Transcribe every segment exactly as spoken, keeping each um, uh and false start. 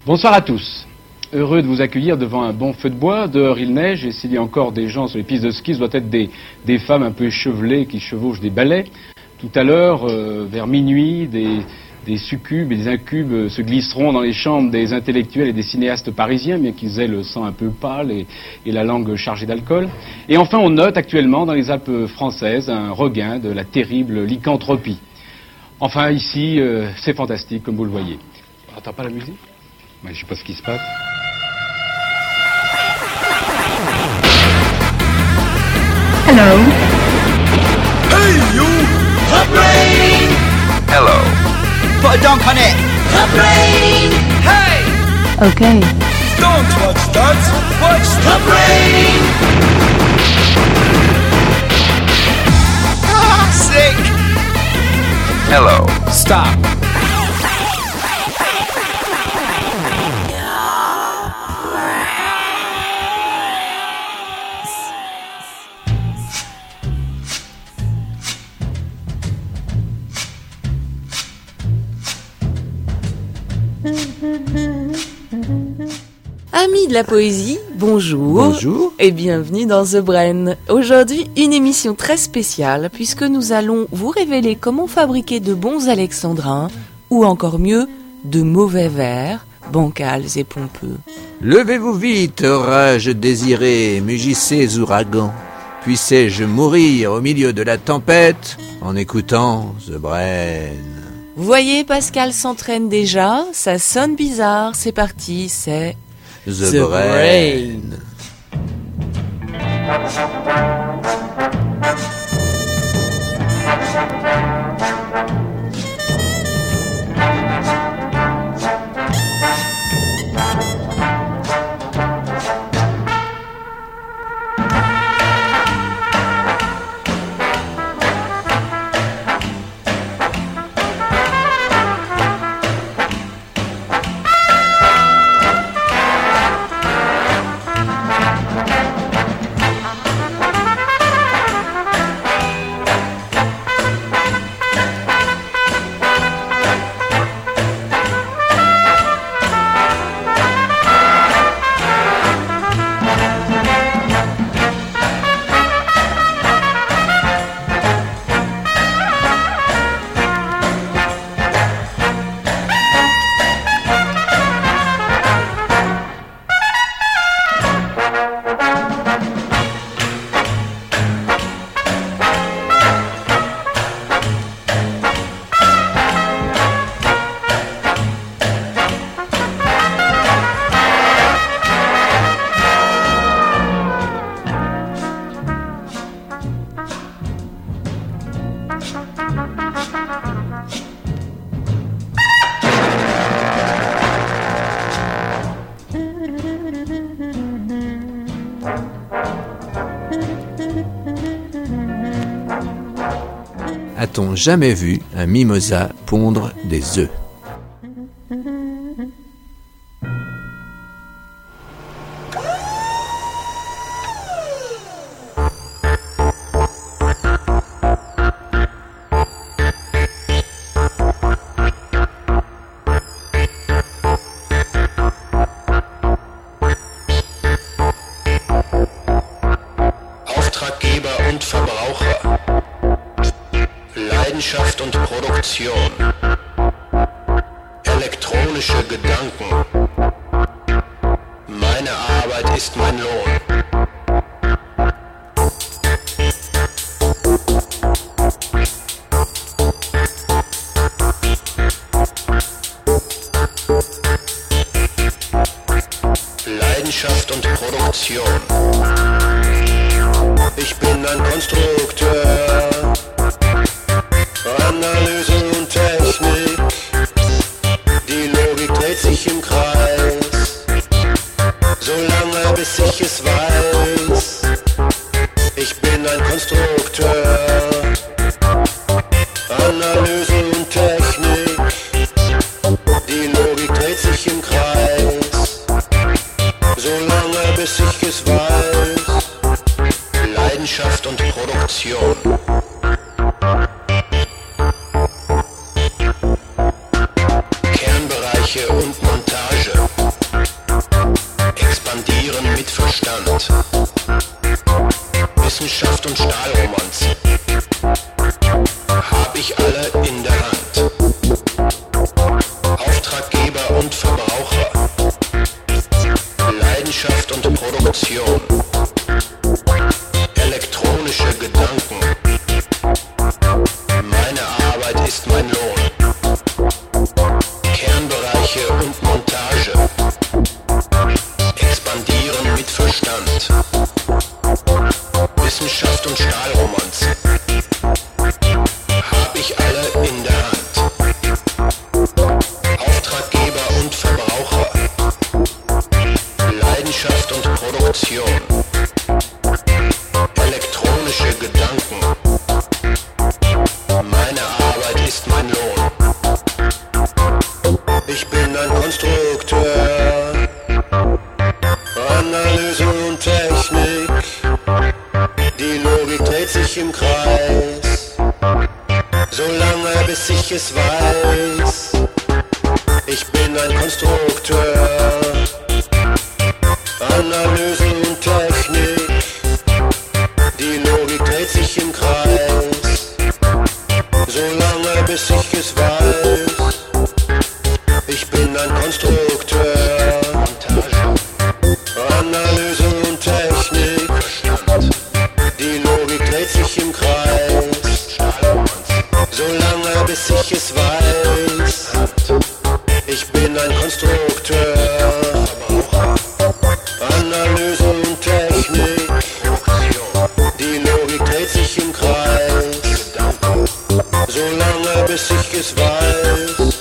Bonsoir à tous. Heureux de vous accueillir devant un bon feu de bois. Dehors il neige et s'il y a encore des gens sur les pistes de ski, ce doit être des, des femmes un peu échevelées qui chevauchent des balais. Tout à l'heure, euh, vers minuit, des, des succubes et des incubes se glisseront dans les chambres des intellectuels et des cinéastes parisiens, bien qu'ils aient le sang un peu pâle et, et la langue chargée d'alcool. Et enfin, on note actuellement dans les Alpes françaises un regain de la terrible lycanthropie. Enfin, ici, euh, c'est fantastique, comme vous le voyez. On n'entend pas la musique ? Mais je ne sais pas ce qui se passe. Hello. Hey you! The brain! Hello. Put a dunk on it! The brain! Hey! Okay. Don't watch that! Watch The brain! Ah, sick! Hello. Stop! Amis de la poésie, bonjour. Bonjour. Et bienvenue dans The Brain. Aujourd'hui, une émission très spéciale puisque nous allons vous révéler comment fabriquer de bons alexandrins ou encore mieux, de mauvais vers, bancals et pompeux. Levez-vous vite, orage désiré, mugissez ouragans. Puissais-je mourir au milieu de la tempête en écoutant The Brain. Vous voyez, Pascal s'entraîne déjà, ça sonne bizarre, c'est parti, c'est... The, The Brain. A-t-on jamais vu un mimosa pondre des œufs ? Auftraggeber und Verbraucher. Leidenschaft und Produktion. Elektronische Gedanken. Meine Arbeit ist mein Lohn. Leidenschaft und Produktion. Ich bin ein Konstrukteur. Analyse und Technik, die Logik dreht sich im Kreis, solange bis ich es weiß. Ich bin ein Konstrukteur, Analyse und Technik, die Logik dreht sich im Kreis, solange bis ich es weiß. Leidenschaft und Produktion. Kernbereiche und Montage. Verstand. Wissenschaft und Stahlromanzen hab ich alle in der Hand. Auftraggeber und Verbraucher, Leidenschaft und Produktion, elektronische Gedanken. Meine Arbeit ist mein Lohn. Kernbereiche und Montage expandieren mit Verstand. Wissenschaft und Stahlromanzen hab ich alle in der Hand. Auftraggeber und Verbraucher, Leidenschaft und Produktion, elektronische Gedanken. Meine Arbeit ist mein Lohn. Ich bin ein Konstrukteur, Analyse und Technik. Die Logik dreht sich im Kreis, solange bis ich es weiß. Ich bin ein Konstrukteur, Analyse und Technik. Die Logik dreht sich im Kreis, solange bis ich es weiß. Ich bin ein Konstrukteur, Montage, Analyse und Technik. Die Logik dreht sich im Kreis, solange bis ich es weiß. Ich bin ein Konstrukteur, Analyse und Technik. Die Logik dreht sich im Kreis, solange bis ich es weiß.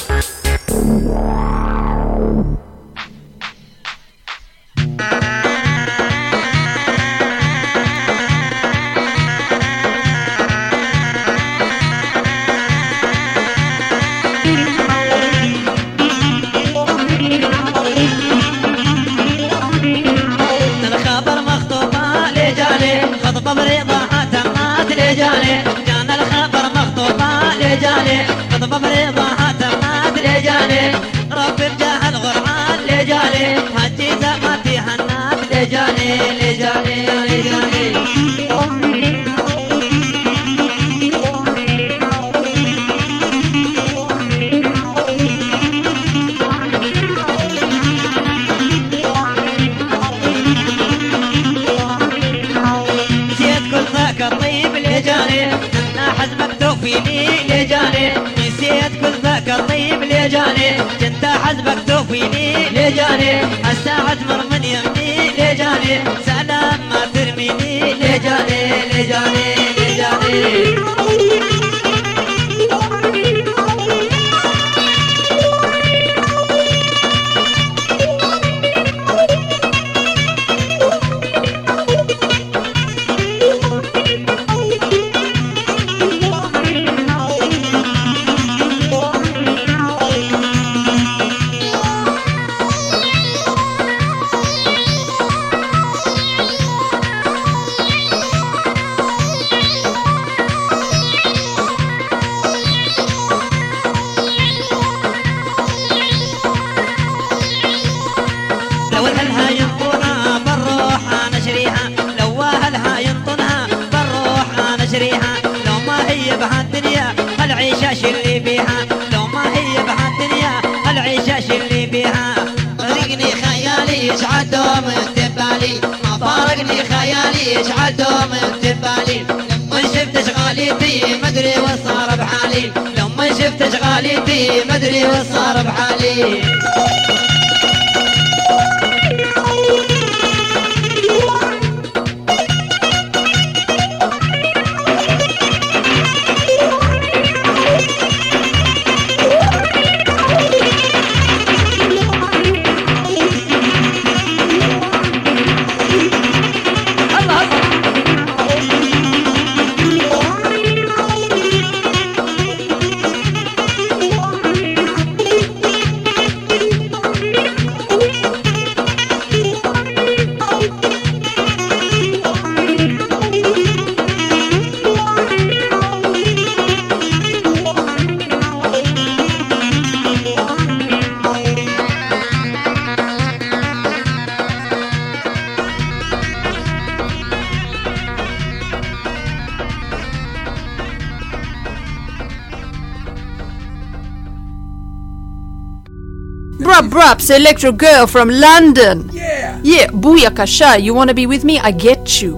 جنت حزبك توفيني لجاني الساعة تمر من يمني لجاني سلام ما ترميني لجاني لجاني لجاني اللي بيها لو ما هي بهالدنيا العيشة اللي بيها فارقني خيالي يجعل دوم انتبالي ما فارقني خيالي يجعل دوم انتبالي لما شفت اشغاليتي مدري وصار بحالي لما شفت اشغاليتي مدري وصار بحالي Braps, Electro Girl from London. Yeah. Yeah, Booyakasha, you wanna be with me? I get you.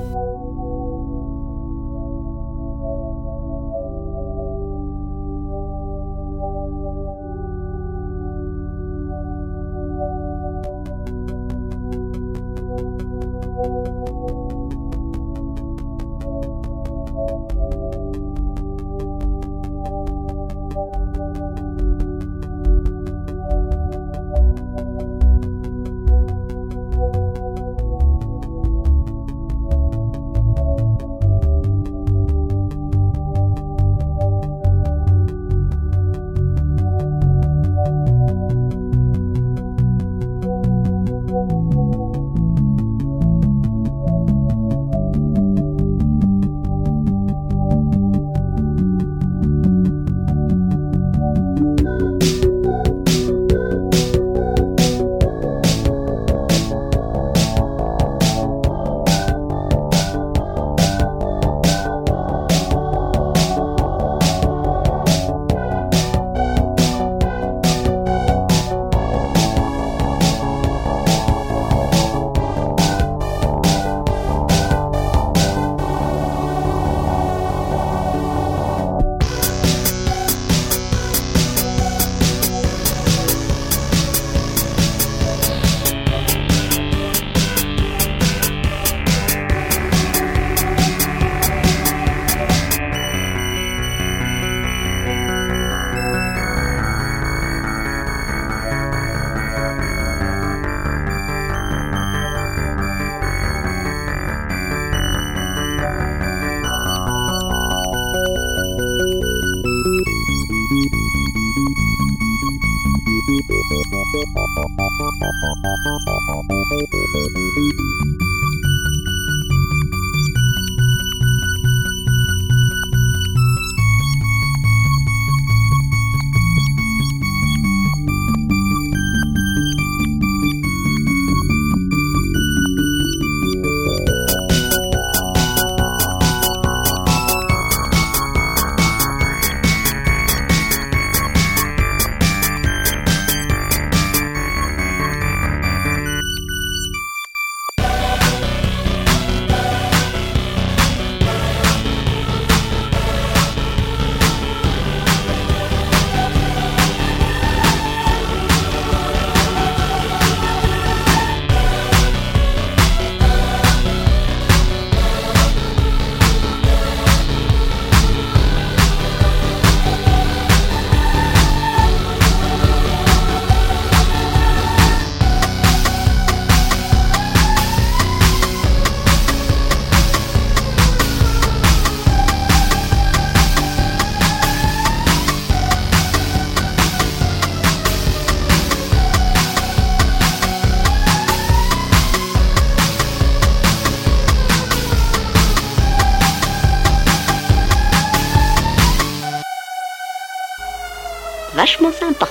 Vachement sympa.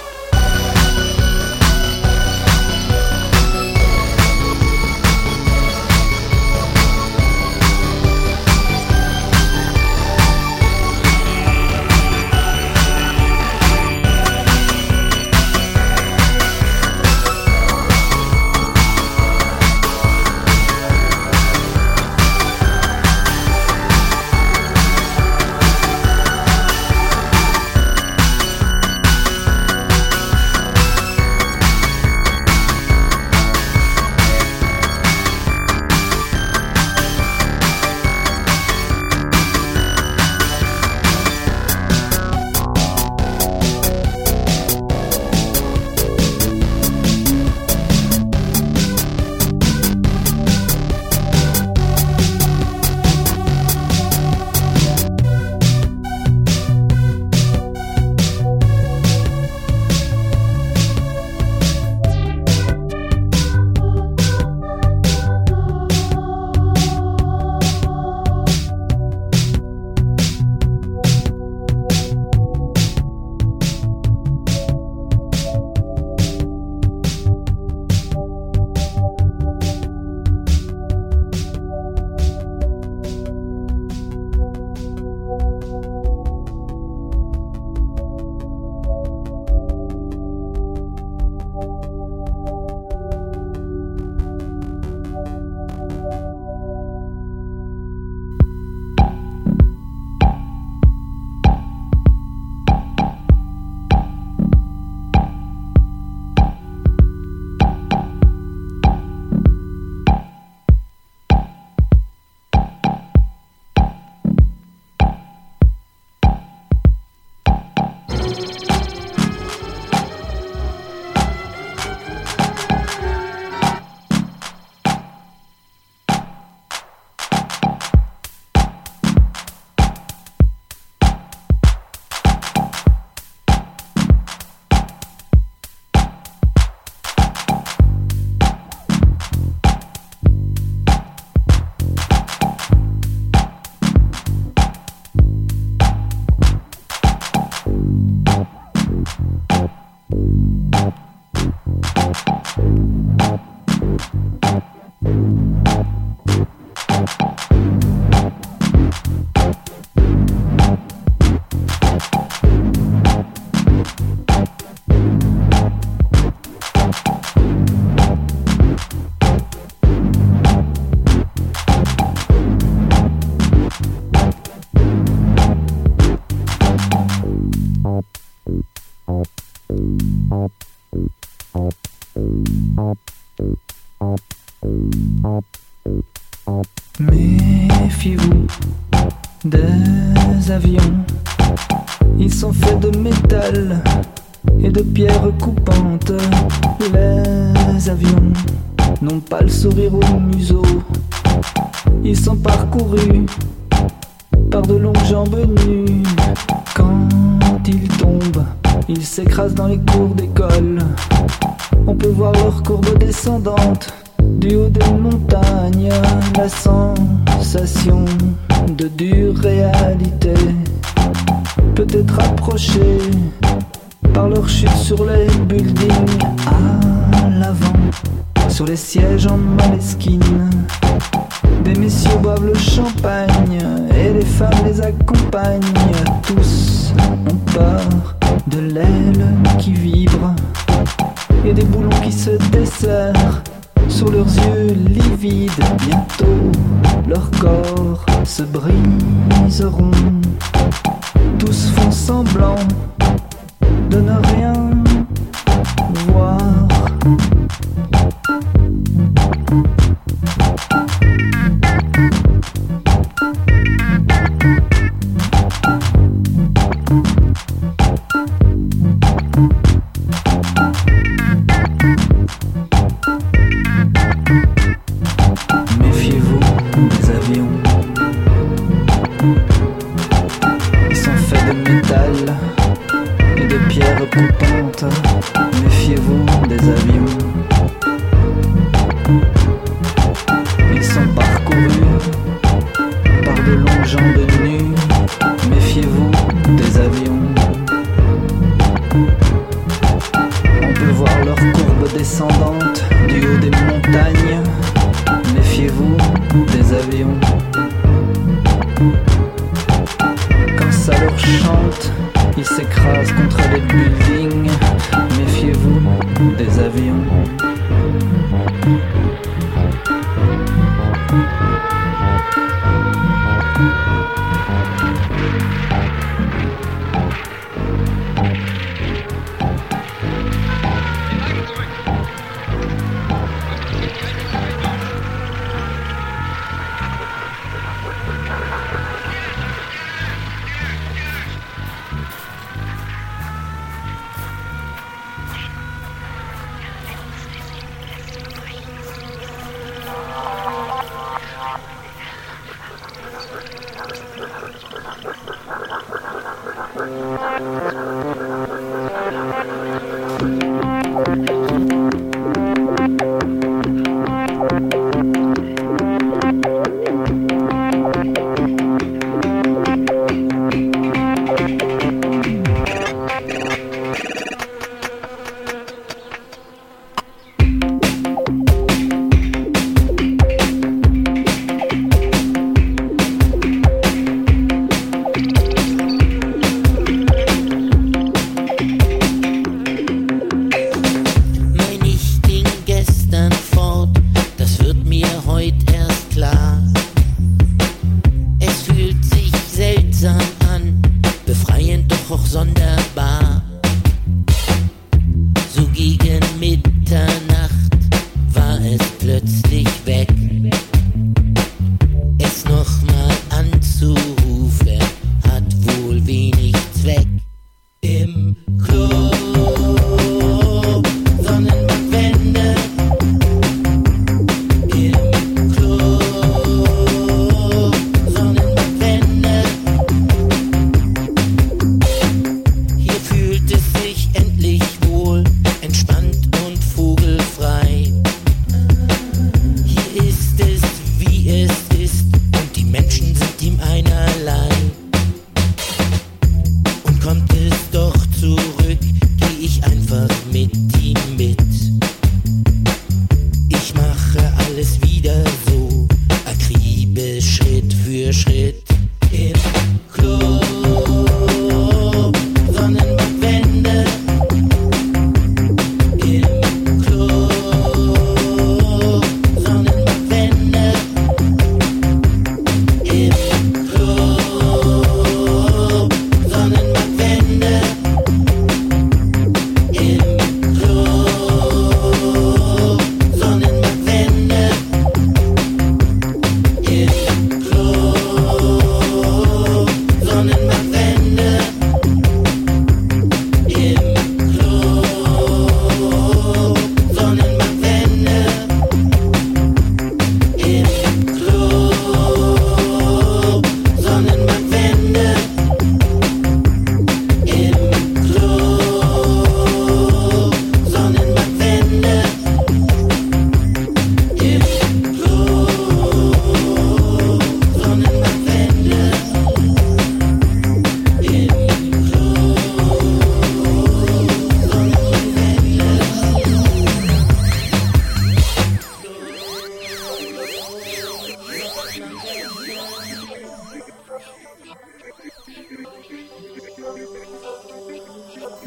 Méfiez-vous des avions, ils sont faits de métal et de pierres coupantes. Les avions n'ont pas le sourire au museau, ils sont parcourus par de longues jambes nues. Quand ils tombent, ils s'écrasent dans les cours d'école. On peut voir leur courbe descendante du haut des montagnes. La sensation de dure réalité peut être approchée par leur chute sur les buildings. À l'avant, sur les sièges en moleskine, des messieurs boivent le champagne et les femmes les accompagnent. Tous ont peur de l'aile qui vibre et des boulons qui se desserrent sur leurs yeux livides. Bientôt leurs corps se briseront. Tous font semblant de ne rien voir. Méfiez-vous des avions, ils sont faits de métal et de pierres coupantes. Méfiez-vous des avions, ils sont parcourus par de longues jambes nues. Méfiez-vous des avions, on peut voir leur courbe descendante du haut des montagnes. Méfiez-vous des avions, quand ça leur chante, ils s'écrasent contre les buildings. Méfiez-vous des avions.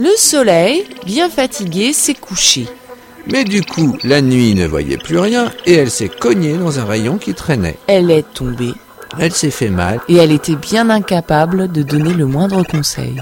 Le soleil, bien fatigué, s'est couché. Mais du coup, la nuit ne voyait plus rien et elle s'est cognée dans un rayon qui traînait. Elle est tombée. Elle s'est fait mal. Et elle était bien incapable de donner le moindre conseil.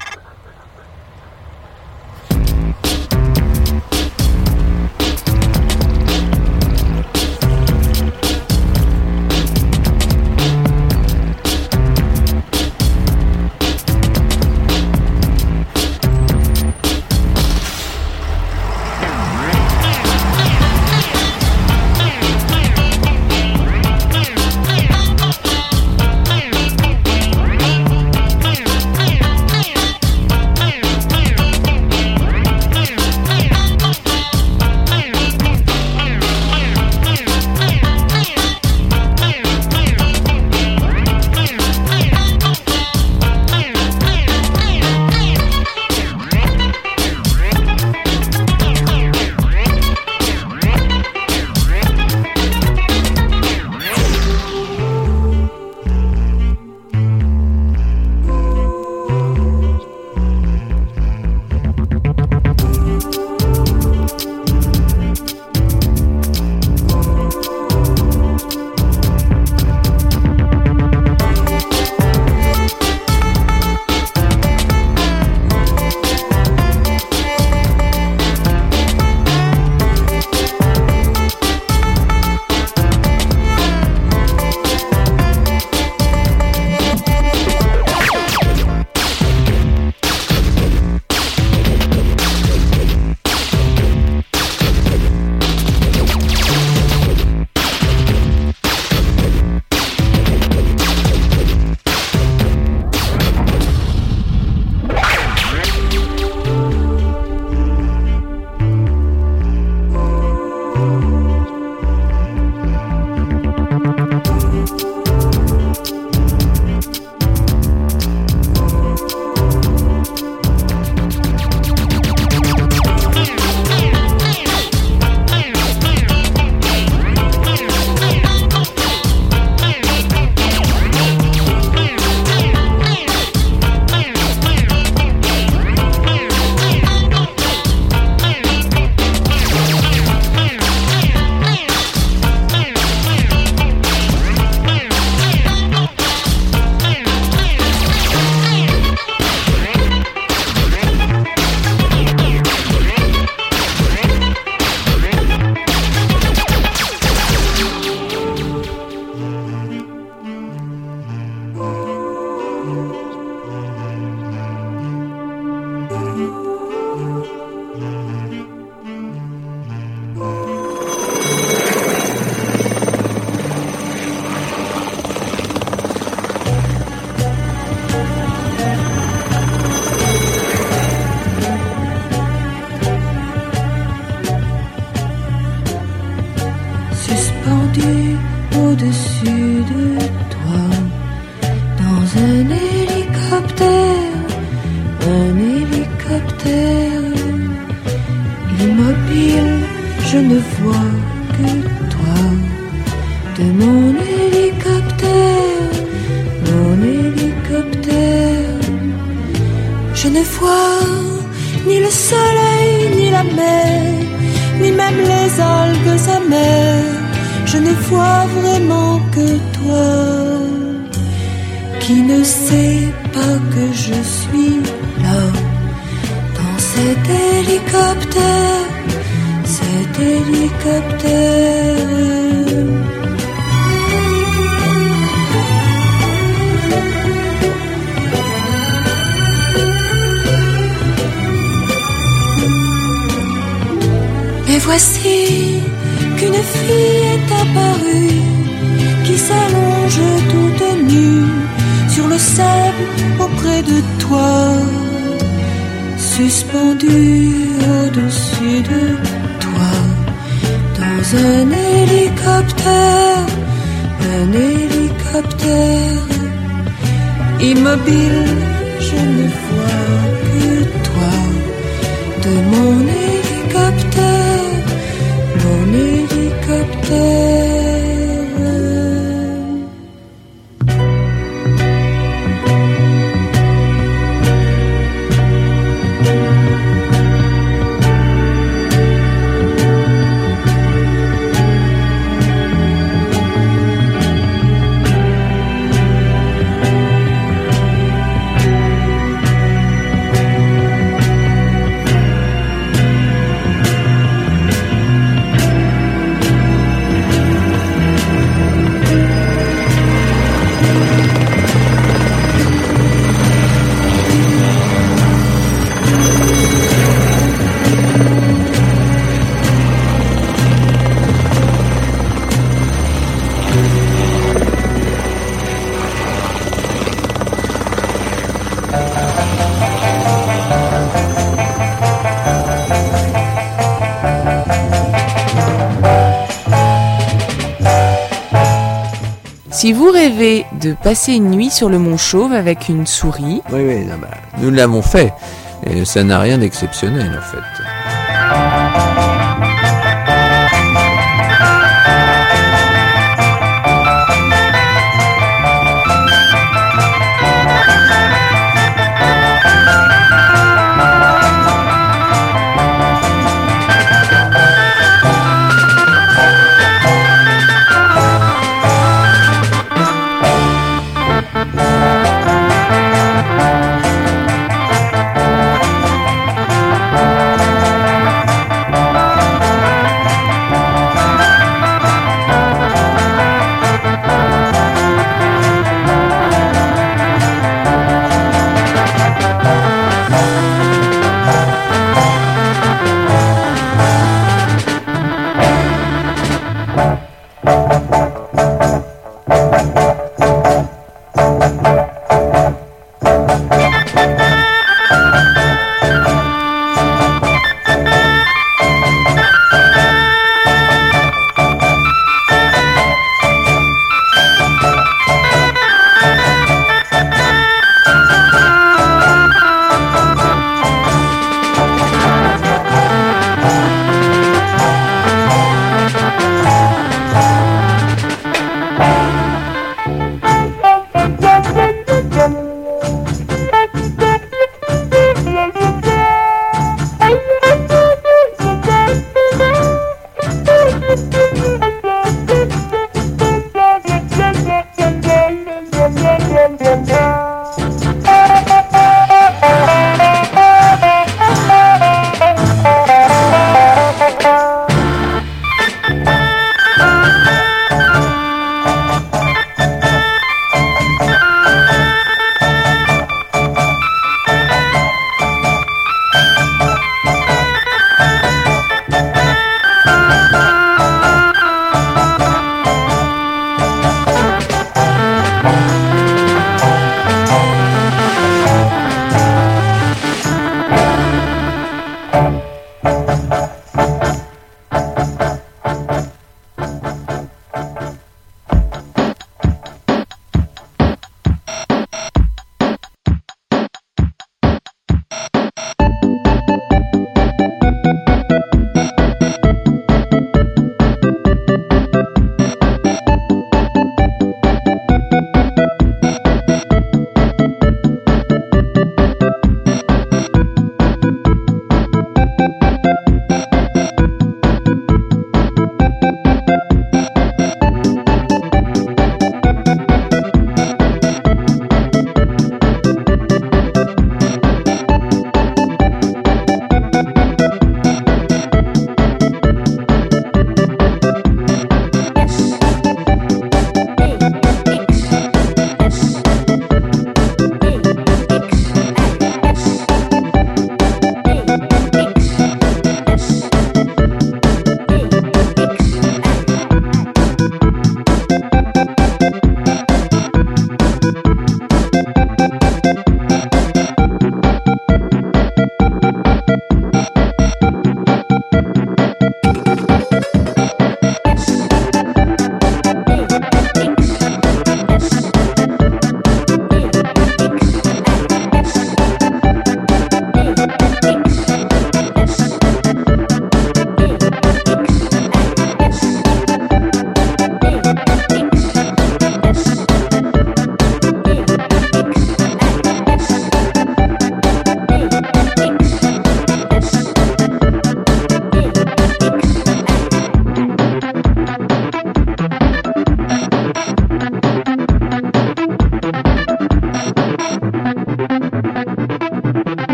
au-dessus de toi, dans un hélicoptère, un hélicoptère immobile, je ne vois que toi, de mon hélicoptère, mon hélicoptère, je ne vois ni le soleil, ni la mer, ni même les algues amères. Je ne vois vraiment que toi, qui ne sais pas que je suis là, dans cet hélicoptère, cet hélicoptère. Et voici qu'une fille est apparue, qui s'allonge toute nue sur le sable auprès de toi, suspendue au-dessus de toi, dans un hélicoptère, un hélicoptère immobile, je ne vois que toi, de mon hélicoptère, mon hélicoptère. Si vous rêvez de passer une nuit sur le mont Chauve avec une souris... Oui, oui, non, bah, nous l'avons fait. Et ça n'a rien d'exceptionnel, en fait.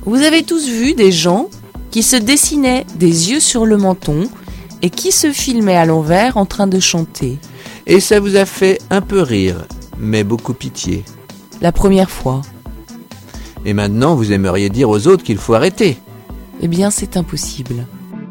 Vous avez tous vu des gens qui se dessinaient des yeux sur le menton et qui se filmaient à l'envers en train de chanter. Et ça vous a fait un peu rire, mais beaucoup pitié. La première fois. Et maintenant, vous aimeriez dire aux autres qu'il faut arrêter. Eh bien, c'est impossible.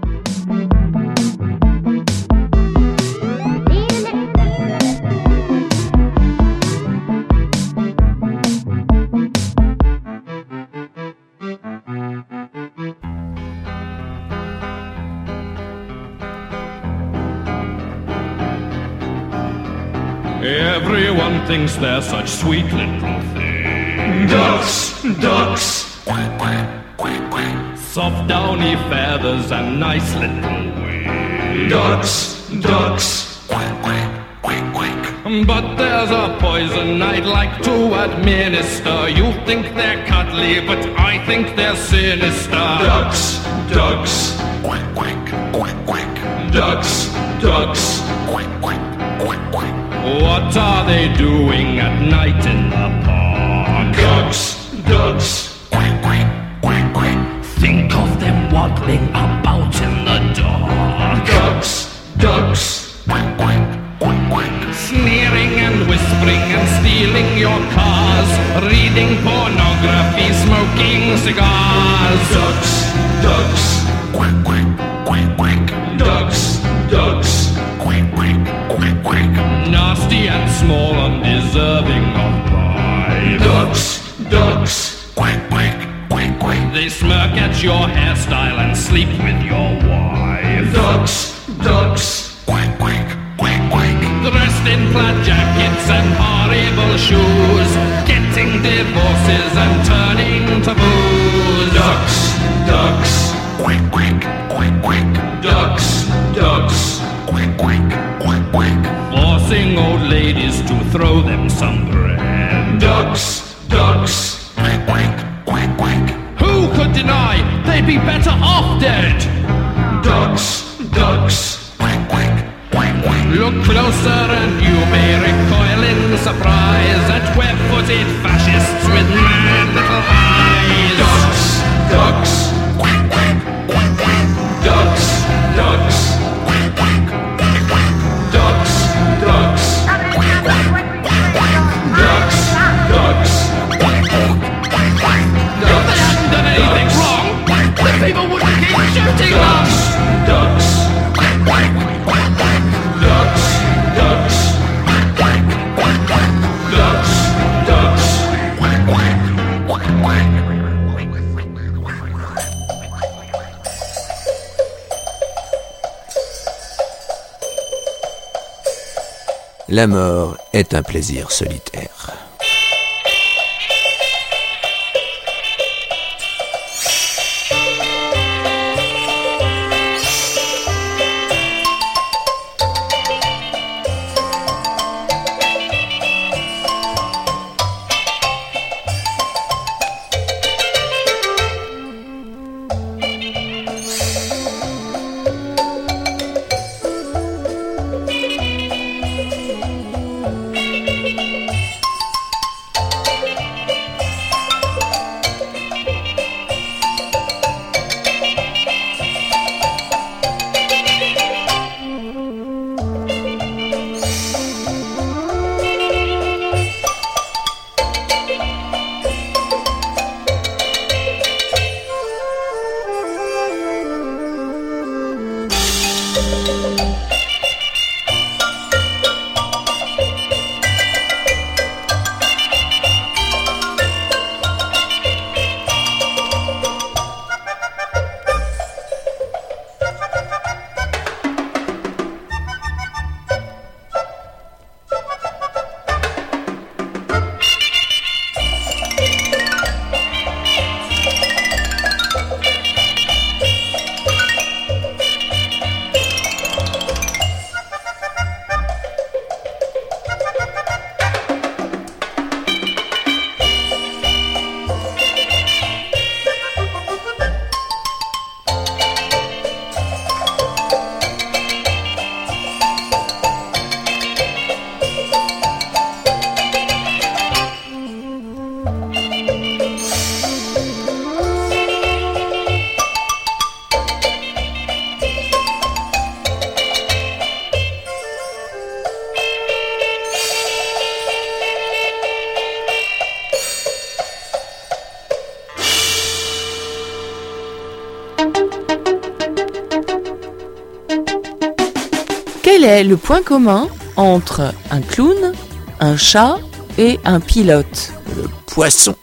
Everyone thinks they're such sweet little things. Ducks, ducks, quack, quack, quack, quack. Soft downy feathers and nice little wings. Ducks, ducks, quack, quack, quack, quack. But there's a poison I'd like to administer. You think they're cuddly, but I think they're sinister. Ducks, ducks, quack, quack, quack, quack. Ducks, ducks, quack, quack, quack, quack. What are they doing at night in the park? Ducks, ducks, quack, quack, quack, quack. Think of them waddling about in the dark. Ducks, ducks, quack, quack, quack, quack. Sneering and whispering and stealing your cars. Reading pornography, smoking cigars. Ducks, ducks, quack, quack, quack, quack. Ducks, ducks, quack, quack, quack, quack. Nasty and small, undeserving of pride. Ducks, ducks, quack, quack, quack, quack. They smirk at your hairstyle and sleep with your wife. Ducks, ducks, quack, quack, quack, quack. Dressed in plaid jackets and horrible shoes, getting divorces and turning to booze. Ducks, ducks, quack, quack, quack, quack. Ducks, ducks, quack, quack, quack, quack. Forcing old ladies to throw them some bread. Ducks, ducks, quack, quack, quack, quack. Who could deny they'd be better off dead? Ducks, ducks, quack, quack, quack, quack. Look closer and you may recoil in surprise at web-footed fascists with mad little eyes. Ducks, ducks, quack, quack, quack, quack. Ducks, ducks, quack, quack, quack, quack. Ducks, ducks, quack, quack, quack, quack. Ducks, ducks, quack, quack, quack, quack. If they hadn't done anything wrong, the people wouldn't keep shooting them. Ducks, quack, quack, quack, quack. Ducks, ducks, quack, quack, quack, quack. Ducks, ducks, quack, quack, quack, quack. La mort est un plaisir solitaire. Quel est le point commun entre un clown, un chat et un pilote? Le poisson.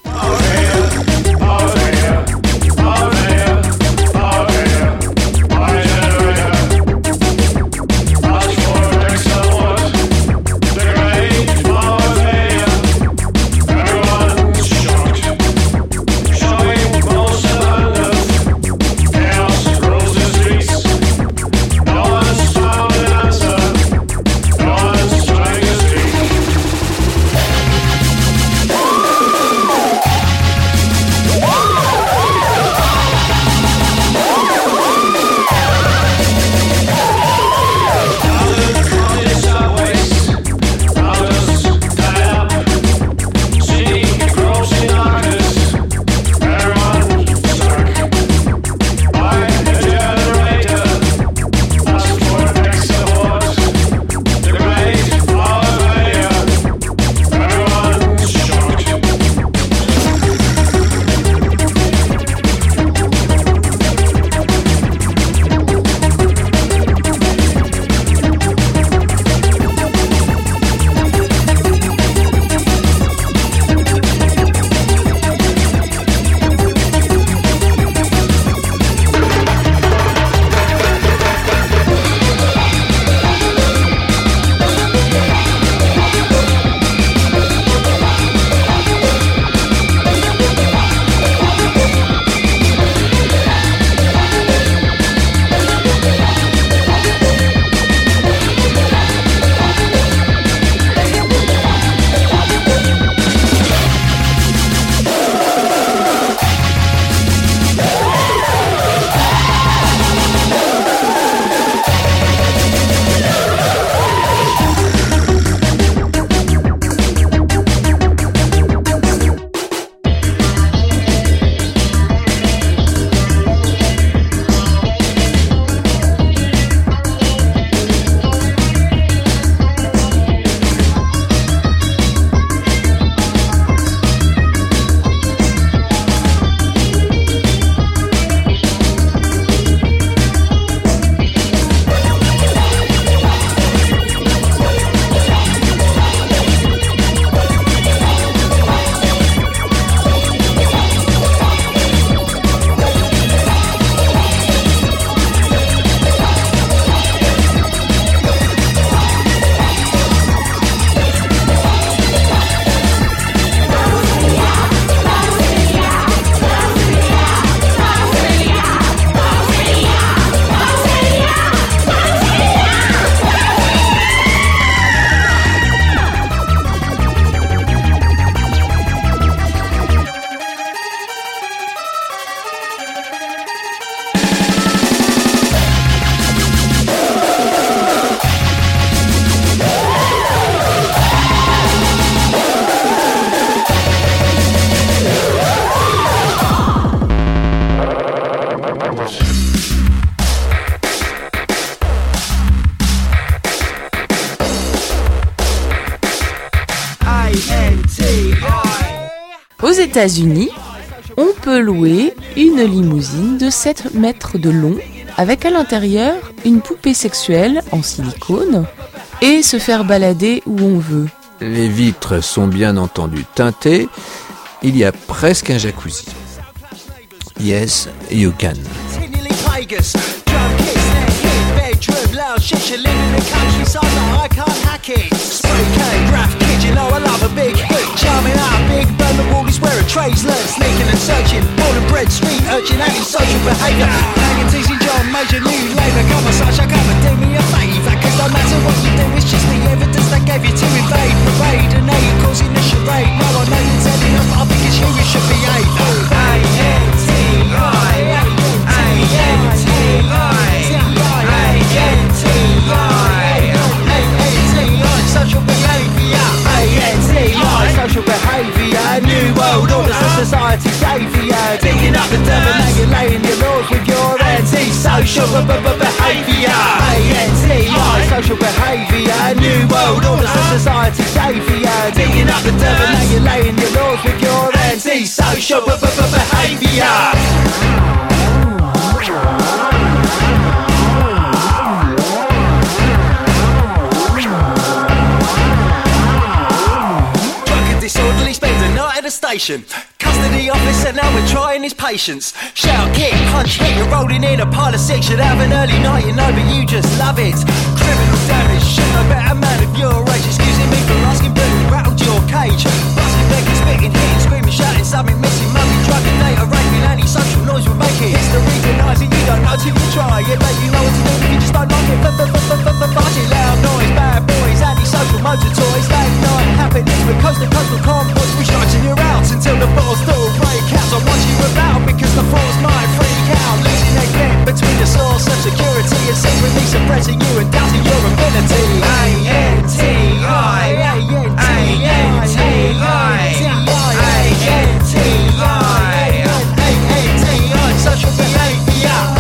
Aux États-Unis, on peut louer une limousine de sept mètres de long avec à l'intérieur une poupée sexuelle en silicone et se faire balader où on veut. Les vitres sont bien entendu teintées. Il y a presque un jacuzzi. Yes, you can. Shit, you live in the countryside, but I can't hack it. Spray can, graph kid, you know I love a big hit. Charming out, big burn the wall is where a trade's learned. Sneaking and searching, born and bred, street urchin, anti-social behaviour. Hanging, teasing John Major, new labour. Come on, such, I come and do me a favour. Cause no matter what you do, it's just the evidence they gave you to invade, parade. And now you're causing a charade. No, I know you're telling us, but I think it's you who should behave. A N T I A N T I social behaviour, A N T I, social behaviour, new world order, society saviour, digging up the dirt and now you're laying your laws with your anti-social behaviour, A N T I, social behaviour, new world order, society saviour, digging up the dirt and now you're laying your laws with your anti-social behaviour. station. Custody officer, now we're trying his patience. Shout, kick, punch, hit, you're rolling in a pile of six. Should have an early night, you know, but you just love it. Criminal damage, should know better, man, of your age. Excusing me for asking, but who rattled your cage? Busting, begging, spitting, hitting, screaming, shouting, something missing, mugging, drugging, data, raping, anti-social noise we're making. History denies it, you don't know till you try it. But you know what to do if you just don't like it. Budget, loud noise, bad boys, anti-social motor toys. Late night happiness, but coast to coastal convoys. We shouting you out until the balls still break out. I watch you about because the force might freak out. Losing their grip between the source of security and secretly suppressing you and doubting your ability. A N T I A N T I A N T I A N T I A N T I social behaviour.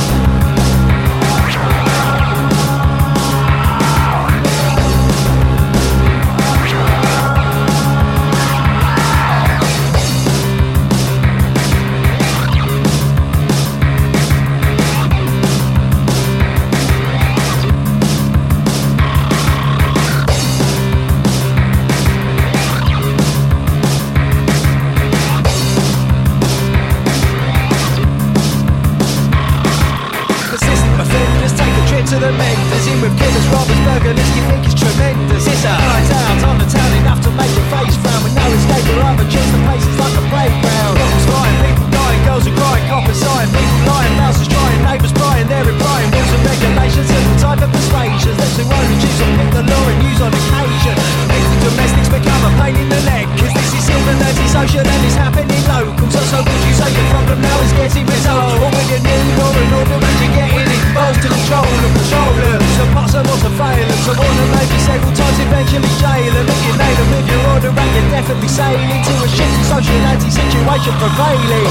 To the mentors, in with killers, robbers, burglars, you think it's tremendous. It's a night out on the town, enough to make your face frown. With no escape or other choice, the place is like a playground. Bottles flying, people dying, girls are crying, coppers sighing, people lying, mouses trying, neighbours prying, they're replying. Rules and regulations, every type of persuasions. Let's who only choose or pick the law and use on occasion. Make the domestics become a pain in the leg, cause this is still the dirty social and it's happening local. So, so would you say your problem now is getting resolved? Or with your new law and order as you're getting involved to control them? Controllers, so pass them on to fail them. So warn them maybe several times, eventually jail them. If you nail them with your order and you're definitely sailing to a shifting social anti-situation prevailing.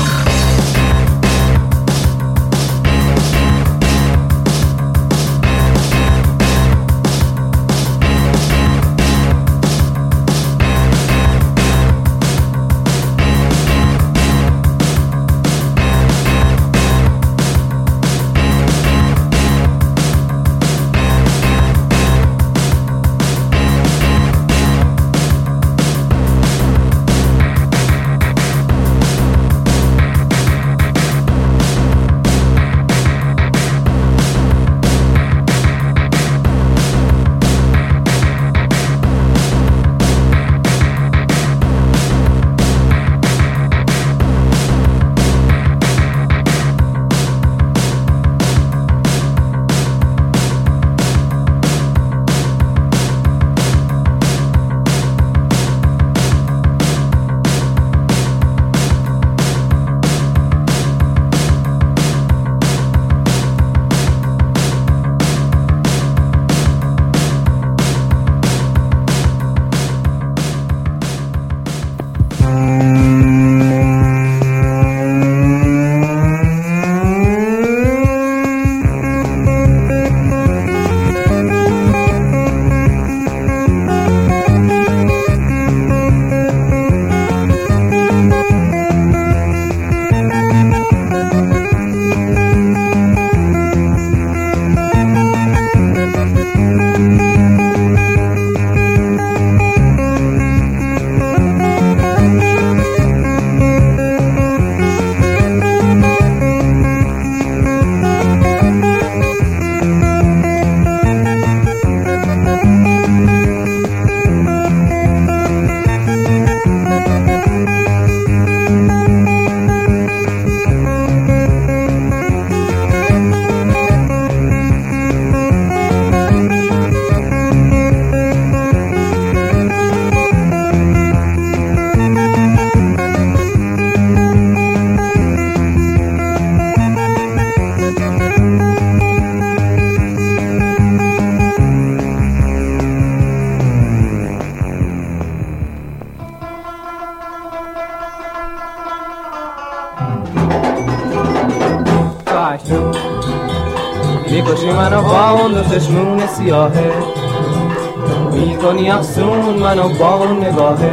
میکشی منو با اون دو چشمون سیاهه، میکنی افسون منو با اون نگاهه.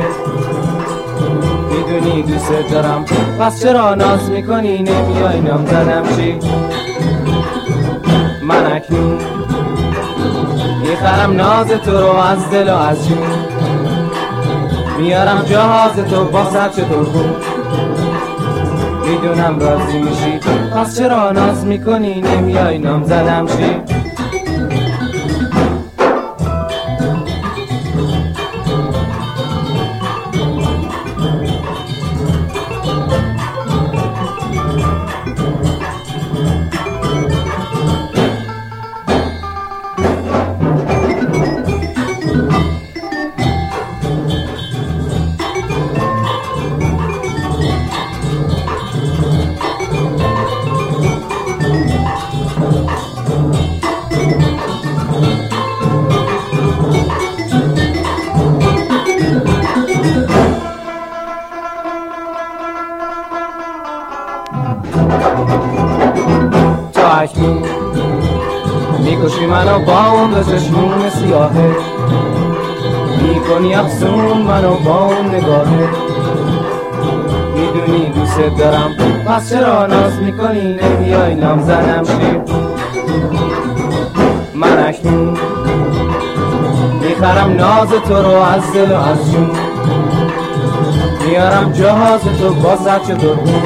میدونی دوست دارم پس چرا ناز میکنی نمیای نام زدم چی؟ من اکنون میخرم ناز تو رو از دل و از جون. میارم جهاز تو با سرچ تو خوب میدونم راضی میشی پس چرا ناز میکنی نمیای نام زدم شی میکشی منو با اون دو چشمون سیاهه میکنی افسون منو با اون نگاهه میدونی دوست دارم پس چرا ناز میکنی نمیای نام زدم شی من اکنون میخرم ناز تو رو از دل و از جون میارم جهاز تو با سرچ دوربین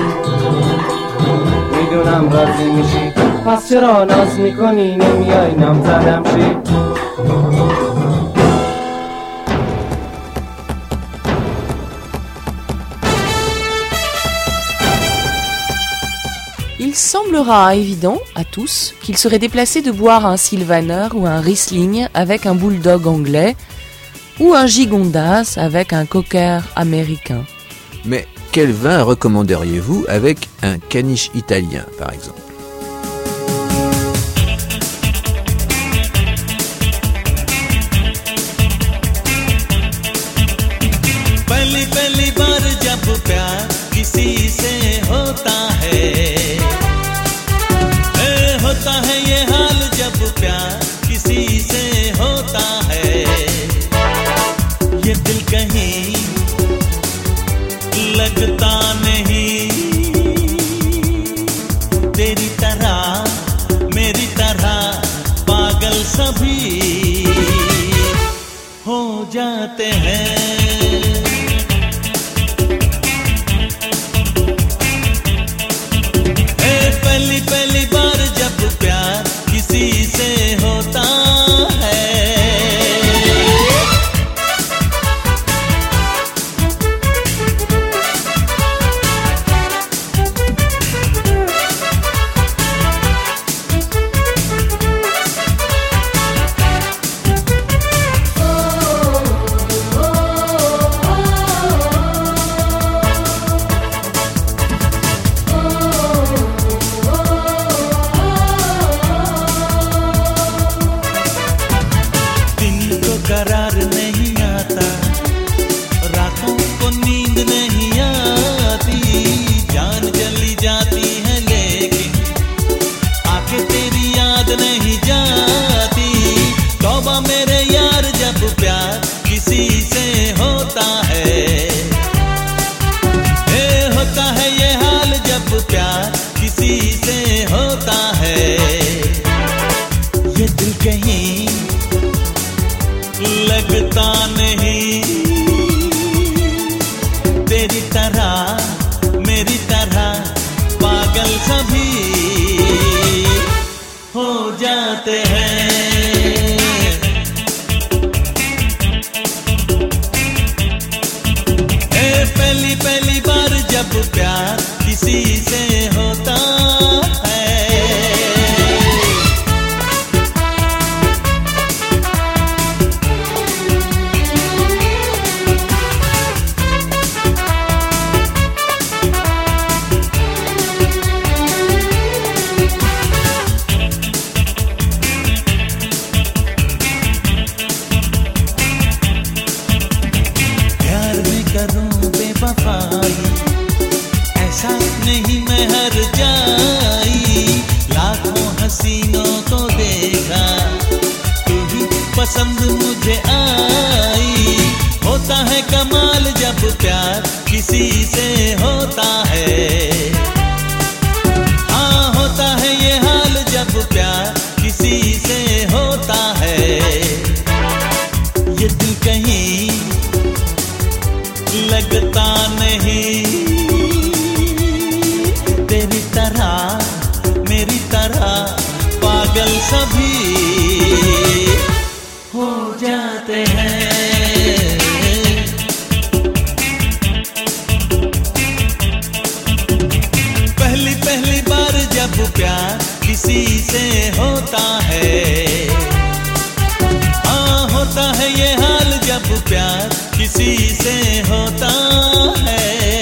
میدونم راضی میشی پس چرا ناز میکنی نمیای نام زدم شی Il semblera évident à tous qu'il serait déplacé de boire un Sylvaner ou un Riesling avec un bulldog anglais ou un Gigondas avec un cocker américain. Mais quel vin recommanderiez-vous avec un caniche italien, par exemple? पहली पहली बार जब प्यार किसी से होता है ए, होता है ये हाल जब प्यार किसी से होता है ये दिल कहीं लगता नहीं तेरी तरह मेरी तरह पागल सभी हो जाते हैं पहली पहली बार जब प्यार किसी से होता है करार नहीं आता रातों को नींद नहीं आती जान जली जाती है लेकिन आके तेरी याद नहीं जाती तौबा मेरे यार जब प्यार किसी से होता है ए, होता है ये हाल जब प्यार किसी से होता है ये दिल कहीं लगता नहीं तेरी तरह मेरी तरह पागल सभी हो जाते हैं ए, पहली पहली बार जब प्यार किसी से होता है पागल सभी हो जाते हैं। पहली पहली बार जब प्यार किसी से होता है, हाँ होता है ये हाल जब प्यार किसी से होता है।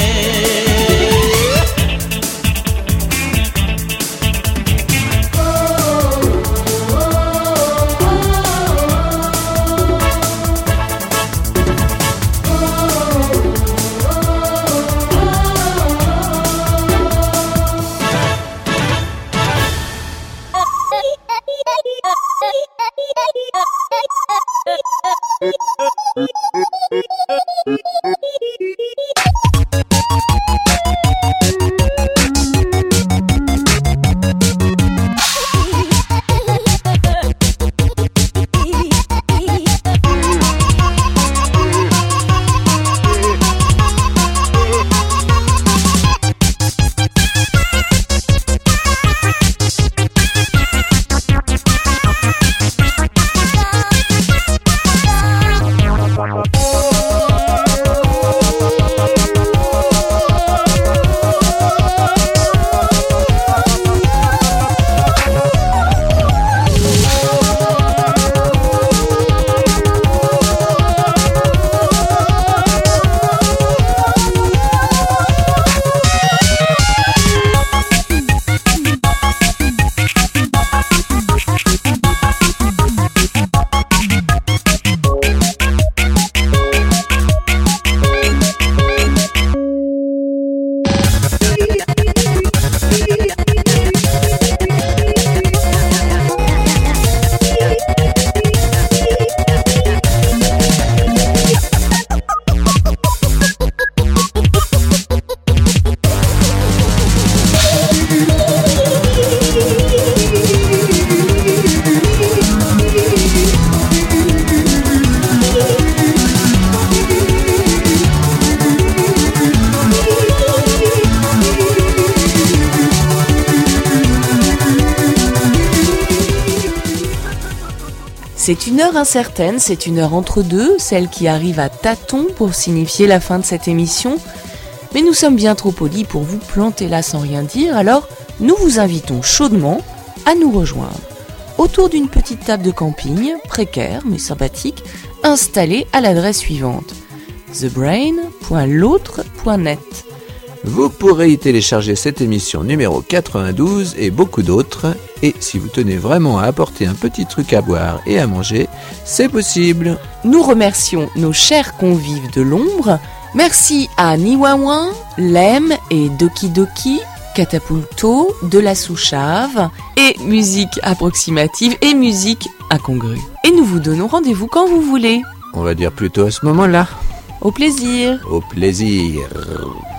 C'est une heure incertaine, c'est une heure entre deux, celle qui arrive à tâtons pour signifier la fin de cette émission. Mais nous sommes bien trop polis pour vous planter là sans rien dire, alors nous vous invitons chaudement à nous rejoindre autour d'une petite table de camping, précaire mais sympathique, installée à l'adresse suivante: the brain point l'autre point net. Vous pourrez y télécharger cette émission numéro quatre-vingt-douze et beaucoup d'autres. Et si vous tenez vraiment à apporter un petit truc à boire et à manger, c'est possible. Nous remercions nos chers convives de l'ombre. Merci à Niwawan, Lem et Doki Doki, Catapulto, De la Souchave et musique approximative et musique incongrue. Et nous vous donnons rendez-vous quand vous voulez. On va dire plutôt à ce moment-là. Au plaisir. Au plaisir.